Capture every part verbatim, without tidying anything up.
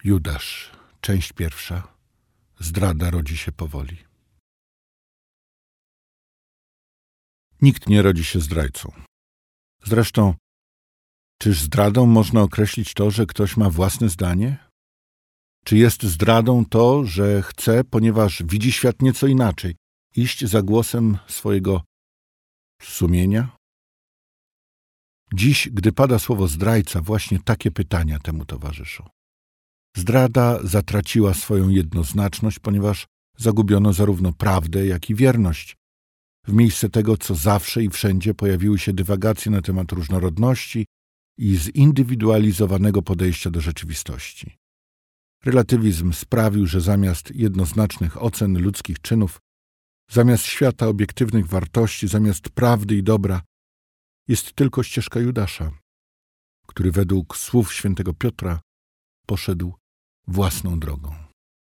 Judasz, część pierwsza. Zdrada rodzi się powoli. Nikt nie rodzi się zdrajcą. Zresztą, czyż zdradą można określić to, że ktoś ma własne zdanie? Czy jest zdradą to, że chce, ponieważ widzi świat nieco inaczej, iść za głosem swojego sumienia? Dziś, gdy pada słowo zdrajca, właśnie takie pytania temu towarzyszą. Zdrada zatraciła swoją jednoznaczność, ponieważ zagubiono zarówno prawdę, jak i wierność. W miejsce tego, co zawsze i wszędzie, pojawiły się dywagacje na temat różnorodności i zindywidualizowanego podejścia do rzeczywistości. Relatywizm sprawił, że zamiast jednoznacznych ocen ludzkich czynów, zamiast świata obiektywnych wartości, zamiast prawdy i dobra, jest tylko ścieżka Judasza, który według słów świętego Piotra poszedł własną drogą.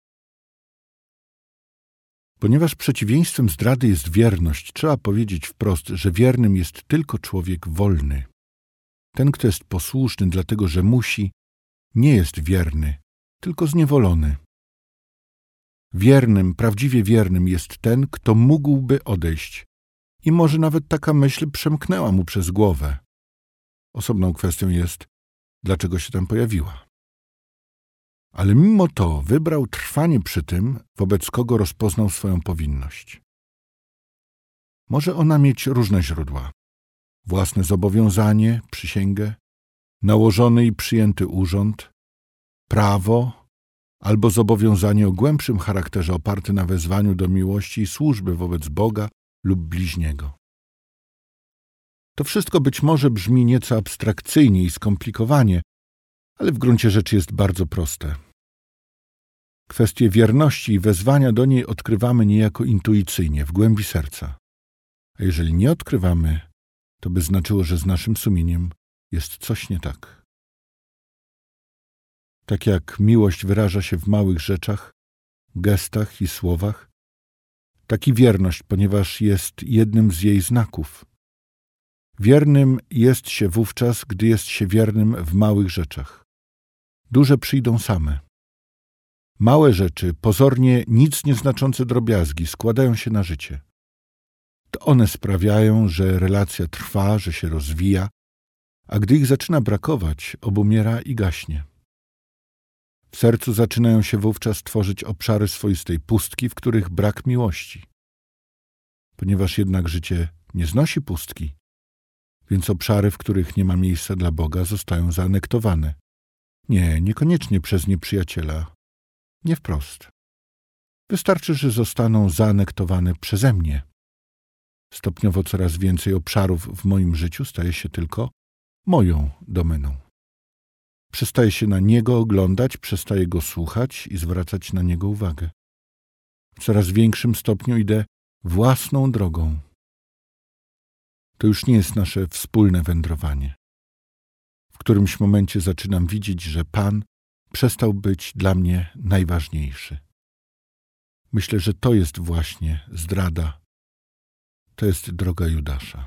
Ponieważ przeciwieństwem zdrady jest wierność, trzeba powiedzieć wprost, że wiernym jest tylko człowiek wolny. Ten, kto jest posłuszny dlatego, że musi, nie jest wierny, tylko zniewolony. Wiernym, prawdziwie wiernym jest ten, kto mógłby odejść i może nawet taka myśl przemknęła mu przez głowę. Osobną kwestią jest, dlaczego się tam pojawiła. Ale mimo to wybrał trwanie przy tym, wobec kogo rozpoznał swoją powinność. Może ona mieć różne źródła. Własne zobowiązanie, przysięgę, nałożony i przyjęty urząd, prawo albo zobowiązanie o głębszym charakterze oparte na wezwaniu do miłości i służby wobec Boga lub bliźniego. To wszystko być może brzmi nieco abstrakcyjnie i skomplikowanie, ale w gruncie rzeczy jest bardzo proste. Kwestię wierności i wezwania do niej odkrywamy niejako intuicyjnie, w głębi serca. A jeżeli nie odkrywamy, to by znaczyło, że z naszym sumieniem jest coś nie tak. Tak jak miłość wyraża się w małych rzeczach, gestach i słowach, tak i wierność, ponieważ jest jednym z jej znaków. Wiernym jest się wówczas, gdy jest się wiernym w małych rzeczach. Duże przyjdą same. Małe rzeczy, pozornie nic nieznaczące drobiazgi, składają się na życie. To one sprawiają, że relacja trwa, że się rozwija, a gdy ich zaczyna brakować, obumiera i gaśnie. W sercu zaczynają się wówczas tworzyć obszary swoistej pustki, w których brak miłości. Ponieważ jednak życie nie znosi pustki, więc obszary, w których nie ma miejsca dla Boga, zostają zaanektowane. Nie, niekoniecznie przez nieprzyjaciela. Nie wprost. Wystarczy, że zostaną zaanektowane przeze mnie. Stopniowo coraz więcej obszarów w moim życiu staje się tylko moją domeną. Przestaję się na niego oglądać, przestaję go słuchać i zwracać na niego uwagę. W coraz większym stopniu idę własną drogą. To już nie jest nasze wspólne wędrowanie. W którymś momencie zaczynam widzieć, że Pan przestał być dla mnie najważniejszy. Myślę, że to jest właśnie zdrada. To jest droga Judasza.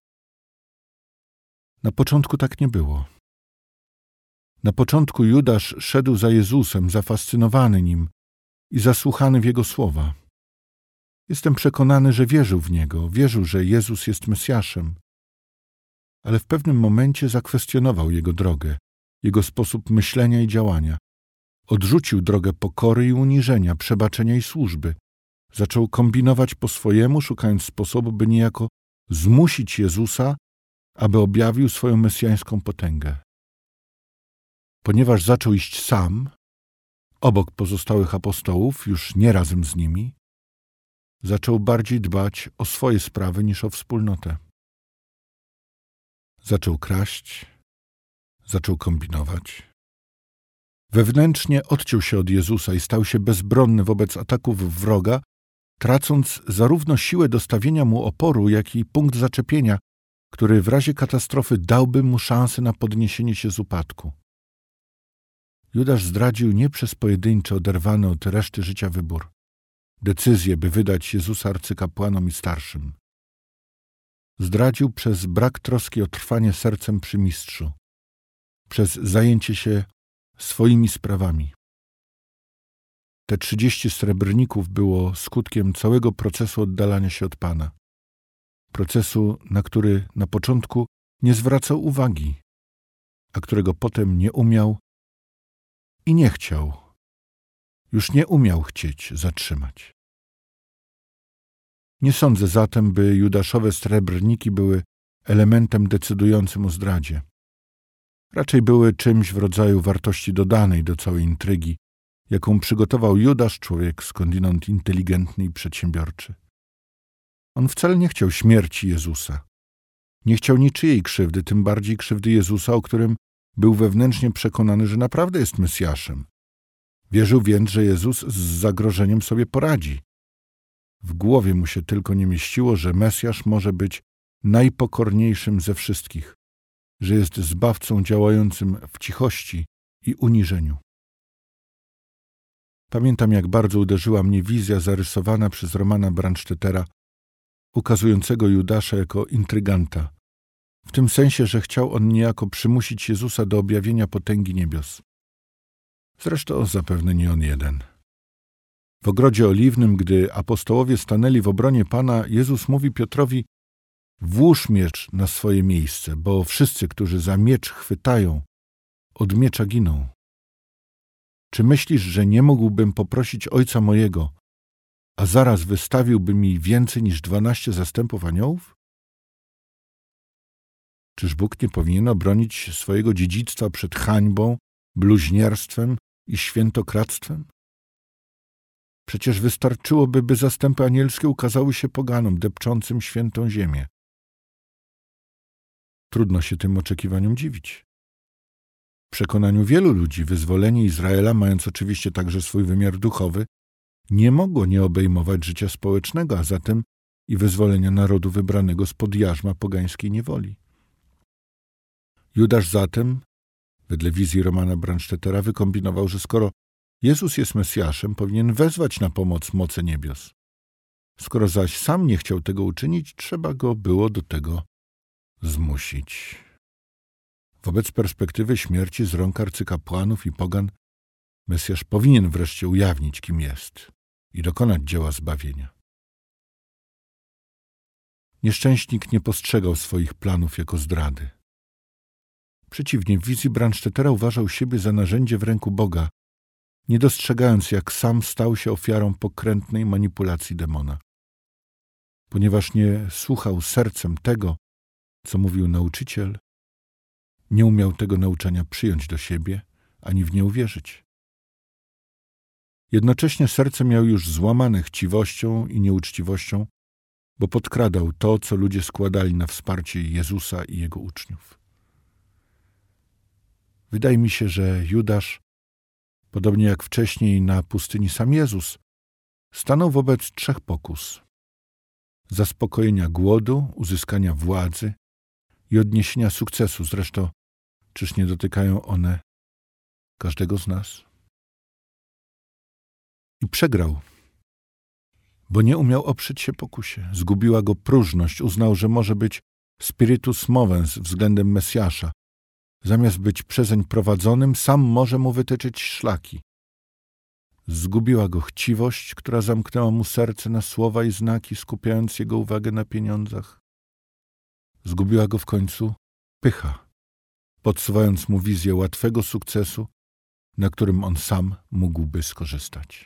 Na początku tak nie było. Na początku Judasz szedł za Jezusem, zafascynowany Nim i zasłuchany w Jego słowa. Jestem przekonany, że wierzył w Niego, wierzył, że Jezus jest Mesjaszem. Ale w pewnym momencie zakwestionował Jego drogę, Jego sposób myślenia i działania. Odrzucił drogę pokory i uniżenia, przebaczenia i służby. Zaczął kombinować po swojemu, szukając sposobu, by niejako zmusić Jezusa, aby objawił swoją mesjańską potęgę. Ponieważ zaczął iść sam, obok pozostałych apostołów, już nie razem z nimi, zaczął bardziej dbać o swoje sprawy niż o wspólnotę. Zaczął kraść, zaczął kombinować. Wewnętrznie odciął się od Jezusa i stał się bezbronny wobec ataków wroga, tracąc zarówno siłę dostawienia mu oporu, jak i punkt zaczepienia, który w razie katastrofy dałby mu szansę na podniesienie się z upadku. Judasz zdradził nie przez pojedynczy, oderwany od reszty życia wybór, decyzję, by wydać Jezusa arcykapłanom i starszym. Zdradził przez brak troski o trwanie sercem przy mistrzu, przez zajęcie się swoimi sprawami. te trzydzieści srebrników było skutkiem całego procesu oddalania się od Pana. Procesu, na który na początku nie zwracał uwagi, a którego potem nie umiał i nie chciał, już nie umiał chcieć zatrzymać. Nie sądzę zatem, by judaszowe srebrniki były elementem decydującym o zdradzie. Raczej były czymś w rodzaju wartości dodanej do całej intrygi, jaką przygotował Judasz, człowiek skądinąd inteligentny i przedsiębiorczy. On wcale nie chciał śmierci Jezusa. Nie chciał niczyjej krzywdy, tym bardziej krzywdy Jezusa, o którym był wewnętrznie przekonany, że naprawdę jest Mesjaszem. Wierzył więc, że Jezus z zagrożeniem sobie poradzi. W głowie mu się tylko nie mieściło, że Mesjasz może być najpokorniejszym ze wszystkich, że jest zbawcą działającym w cichości i uniżeniu. Pamiętam, jak bardzo uderzyła mnie wizja zarysowana przez Romana Brandstättera, ukazującego Judasza jako intryganta, w tym sensie, że chciał on niejako przymusić Jezusa do objawienia potęgi niebios. Zresztą zapewne nie on jeden. W ogrodzie oliwnym, gdy apostołowie stanęli w obronie Pana, Jezus mówi Piotrowi: włóż miecz na swoje miejsce, bo wszyscy, którzy za miecz chwytają, od miecza giną. Czy myślisz, że nie mógłbym poprosić Ojca mojego, a zaraz wystawiłby mi więcej niż dwanaście zastępów aniołów? Czyż Bóg nie powinien obronić swojego dziedzictwa przed hańbą, bluźnierstwem i świętokradztwem? Przecież wystarczyłoby, by zastępy anielskie ukazały się poganom depczącym świętą ziemię. Trudno się tym oczekiwaniom dziwić. W przekonaniu wielu ludzi wyzwolenie Izraela, mając oczywiście także swój wymiar duchowy, nie mogło nie obejmować życia społecznego, a zatem i wyzwolenia narodu wybranego spod jarzma pogańskiej niewoli. Judasz zatem, wedle wizji Romana Brandstättera, wykombinował, że skoro Jezus jest Mesjaszem, powinien wezwać na pomoc moce niebios. Skoro zaś sam nie chciał tego uczynić, trzeba go było do tego zmusić. Wobec perspektywy śmierci z rąk arcykapłanów i pogan, Mesjasz powinien wreszcie ujawnić, kim jest i dokonać dzieła zbawienia. Nieszczęśnik nie postrzegał swoich planów jako zdrady. Przeciwnie, w wizji Brandstättera uważał siebie za narzędzie w ręku Boga, nie dostrzegając, jak sam stał się ofiarą pokrętnej manipulacji demona. Ponieważ nie słuchał sercem tego, co mówił nauczyciel, nie umiał tego nauczania przyjąć do siebie, ani w nie uwierzyć. Jednocześnie serce miał już złamane chciwością i nieuczciwością, bo podkradał to, co ludzie składali na wsparcie Jezusa i Jego uczniów. Wydaje mi się, że Judasz, podobnie jak wcześniej na pustyni sam Jezus, stanął wobec trzech pokus: zaspokojenia głodu, uzyskania władzy i odniesienia sukcesu. Zresztą, czyż nie dotykają one każdego z nas? I przegrał, bo nie umiał oprzeć się pokusie. Zgubiła go próżność. Uznał, że może być spiritus movens względem Mesjasza. Zamiast być przezeń prowadzonym, sam może mu wytyczyć szlaki. Zgubiła go chciwość, która zamknęła mu serce na słowa i znaki, skupiając jego uwagę na pieniądzach. Zgubiła go w końcu pycha, podsuwając mu wizję łatwego sukcesu, na którym on sam mógłby skorzystać.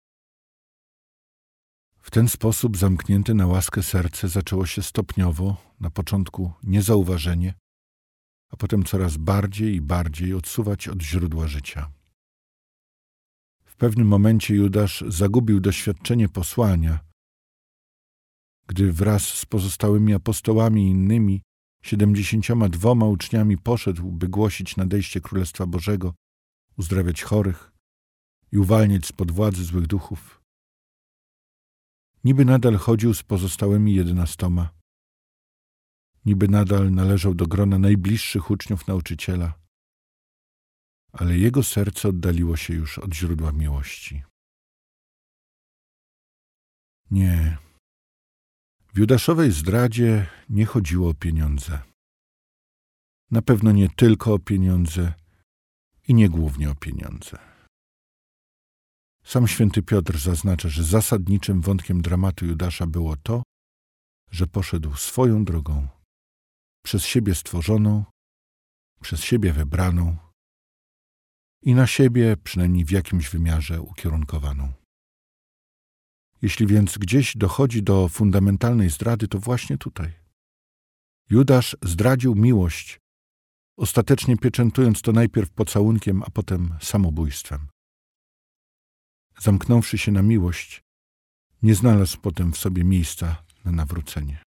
W ten sposób zamknięte na łaskę serce zaczęło się stopniowo, na początku niezauważenie, a potem coraz bardziej i bardziej odsuwać od źródła życia. W pewnym momencie Judasz zagubił doświadczenie posłania, gdy wraz z pozostałymi apostołami i innymi siedemdziesięcioma dwoma uczniami poszedł, by głosić nadejście Królestwa Bożego, uzdrawiać chorych i uwalniać spod władzy złych duchów. Niby nadal chodził z pozostałymi jedenastoma. Niby nadal należał do grona najbliższych uczniów nauczyciela, ale jego serce oddaliło się już od źródła miłości. Nie. W judaszowej zdradzie nie chodziło o pieniądze. Na pewno nie tylko o pieniądze i nie głównie o pieniądze. Sam święty Piotr zaznacza, że zasadniczym wątkiem dramatu Judasza było to, że poszedł swoją drogą, przez siebie stworzoną, przez siebie wybraną i na siebie, przynajmniej w jakimś wymiarze, ukierunkowaną. Jeśli więc gdzieś dochodzi do fundamentalnej zdrady, to właśnie tutaj. Judasz zdradził miłość, ostatecznie pieczętując to najpierw pocałunkiem, a potem samobójstwem. Zamknąwszy się na miłość, nie znalazł potem w sobie miejsca na nawrócenie.